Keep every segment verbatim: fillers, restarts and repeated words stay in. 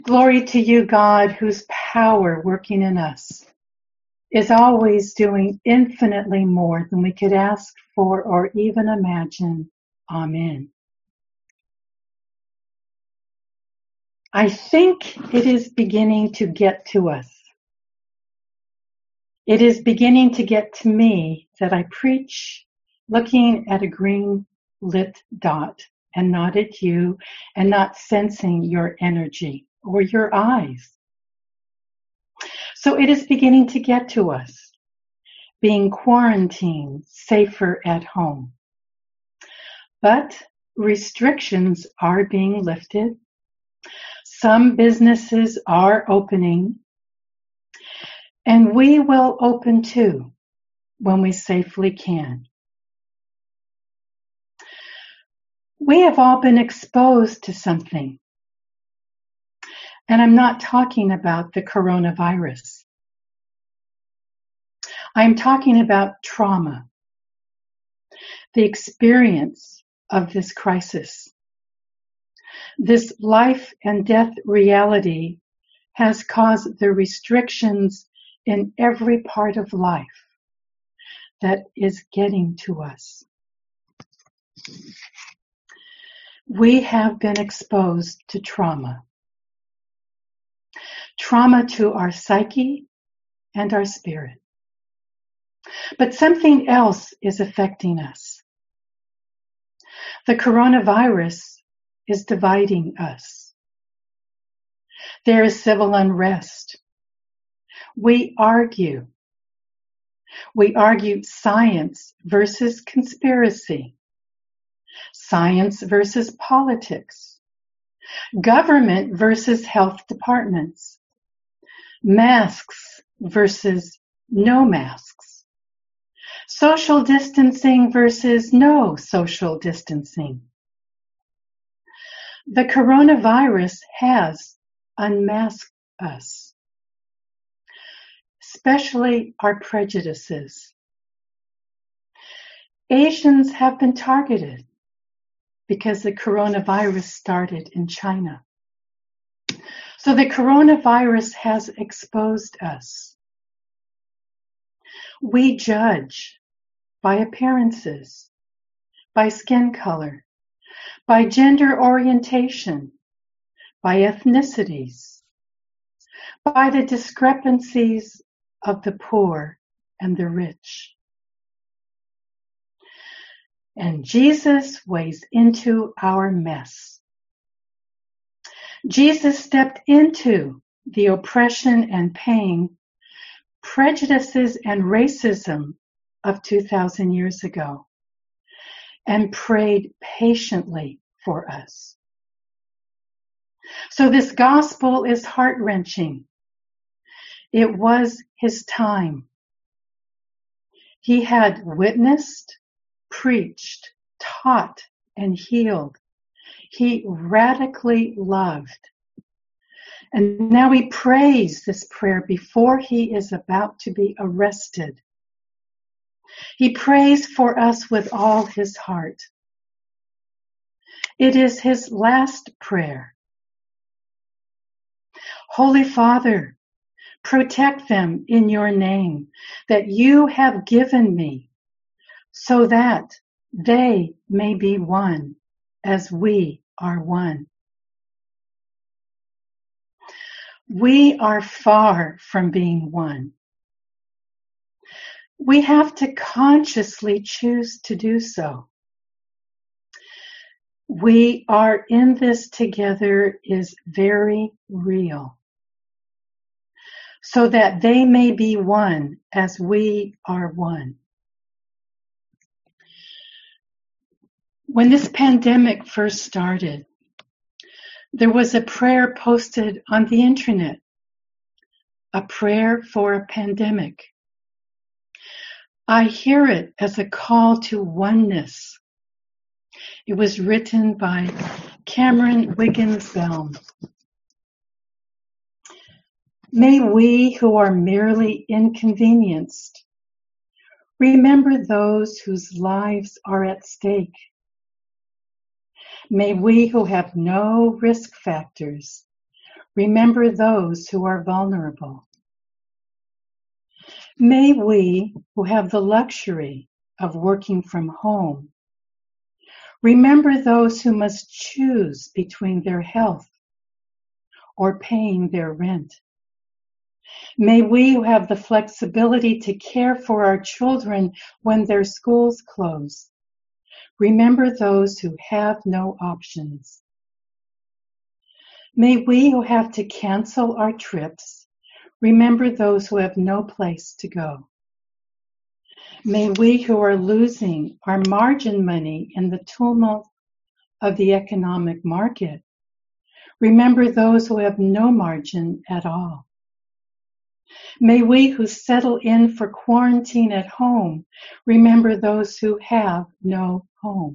Glory to you, God, whose power working in us is always doing infinitely more than we could ask for or even imagine. Amen. I think it is beginning to get to us. It is beginning to get to me that I preach looking at a green lit dot and not at you and not sensing your energy or your eyes. So it is beginning to get to us, being quarantined, safer at home. But restrictions are being lifted. Some businesses are opening, and we will open too when we safely can. We have all been exposed to something. And I'm not talking about the coronavirus. I'm talking about trauma, the experience of this crisis. This life and death reality has caused the restrictions in every part of life that is getting to us. We have been exposed to trauma. Trauma to our psyche and our spirit. But something else is affecting us. The coronavirus is dividing us. There is civil unrest. We argue. We argue science versus conspiracy. Science versus politics. Government versus health departments. Masks versus no masks. Social distancing versus no social distancing. The coronavirus has unmasked us, especially our prejudices. Asians have been targeted because the coronavirus started in China. So the coronavirus has exposed us. We judge by appearances, by skin color, by gender orientation, by ethnicities, by the discrepancies of the poor and the rich. And Jesus weighs into our mess. Jesus stepped into the oppression and pain, prejudices and racism of two thousand years ago and prayed patiently for us. So this gospel is heart-wrenching. It was his time. He had witnessed, preached, taught, and healed. He radically loved. And now he prays this prayer before he is about to be arrested. He prays for us with all his heart. It is his last prayer. Holy Father, protect them in your name that you have given me, so that they may be one as we are one. We are far from being one. We have to consciously choose to do so. We are in this together is very real, so that they may be one as we are one. When this pandemic first started, there was a prayer posted on the internet, a prayer for a pandemic. I hear it as a call to oneness. It was written by Cameron Wiggins-Belm. May we who are merely inconvenienced remember those whose lives are at stake. May we who have no risk factors Remember those who are vulnerable. May we, who have the luxury of working from home, remember those who must choose between their health or paying their rent. May we, who have the flexibility to care for our children when their schools close, remember those who have no options. May we, who have to cancel our trips, remember those who have no place to go. May we, who are losing our margin money in the tumult of the economic market, remember those who have no margin at all. May we, who settle in for quarantine at home, remember those who have no home.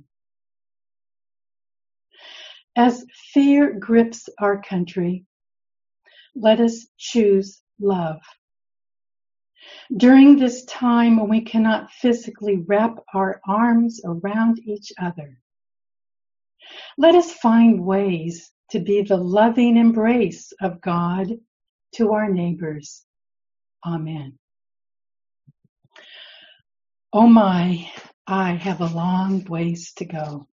As fear grips our country, let us choose love. During this time when we cannot physically wrap our arms around each other, let us find ways to be the loving embrace of God to our neighbors. Amen. Oh my, I have a long ways to go.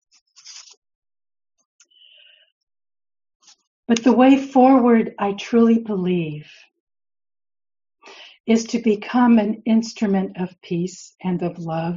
But the way forward, I truly believe, is to become an instrument of peace and of love.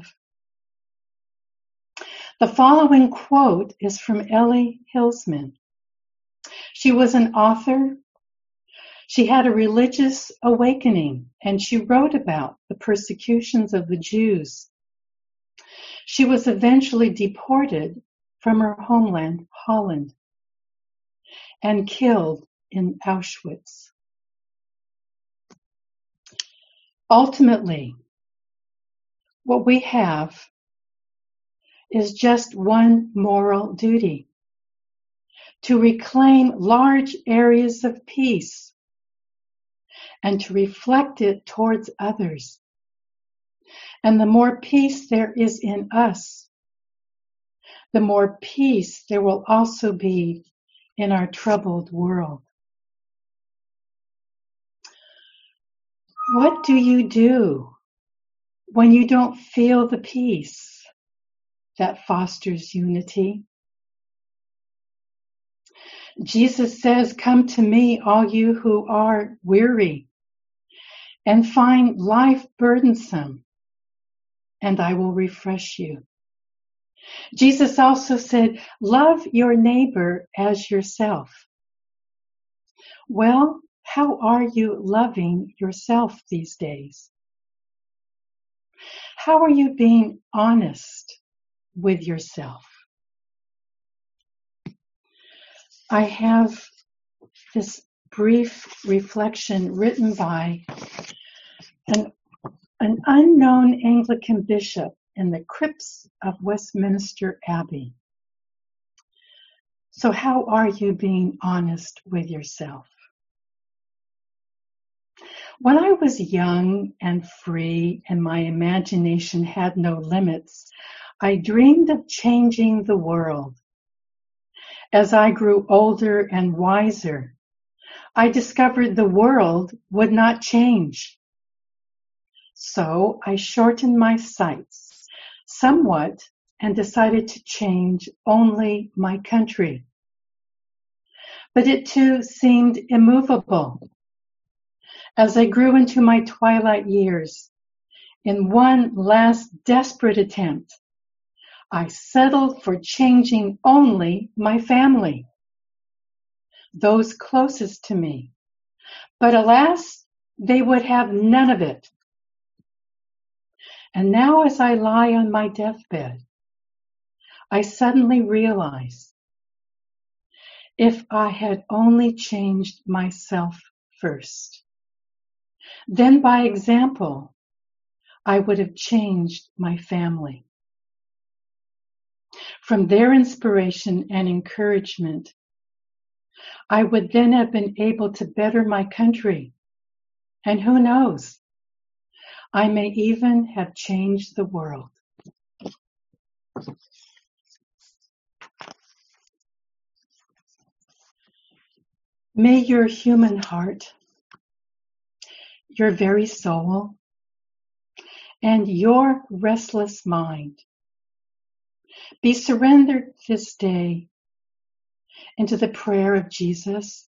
The following quote is from Ellie Hilsman. She was an author. She had a religious awakening, and she wrote about the persecutions of the Jews. She was eventually deported from her homeland, Holland, and killed in Auschwitz. Ultimately, what we have is just one moral duty: to reclaim large areas of peace and to reflect it towards others. And the more peace there is in us, the more peace there will also be in our troubled world. What do you do when you don't feel the peace that fosters unity? Jesus says, "Come to me, all you who are weary and find life burdensome, and I will refresh you." Jesus also said, "Love your neighbor as yourself." Well, how are you loving yourself these days? How are you being honest with yourself? I have this brief reflection written by an, an unknown Anglican bishop in the crypts of Westminster Abbey. So how are you being honest with yourself? When I was young and free and my imagination had no limits, I dreamed of changing the world. As I grew older and wiser, I discovered the world would not change. So I shortened my sights somewhat and decided to change only my country. But it too seemed immovable. As I grew into my twilight years, in one last desperate attempt, I settled for changing only my family, those closest to me. But alas, they would have none of it. And now as I lie on my deathbed, I suddenly realize, if I had only changed myself first, then by example, I would have changed my family. From their inspiration and encouragement, I would then have been able to better my country. And who knows, I may even have changed the world. May your human heart, your very soul, and your restless mind be surrendered this day into the prayer of Jesus.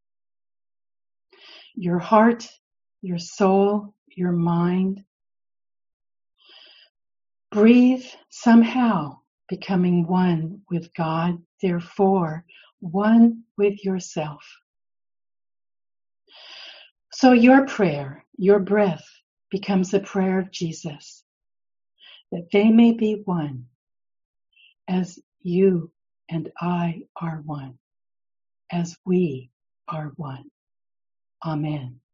Your heart, your soul, your mind, breathe somehow, becoming one with God, therefore one with yourself. So your prayer, your breath, becomes the prayer of Jesus, that they may be one, as you and I are one, as we are one. Amen.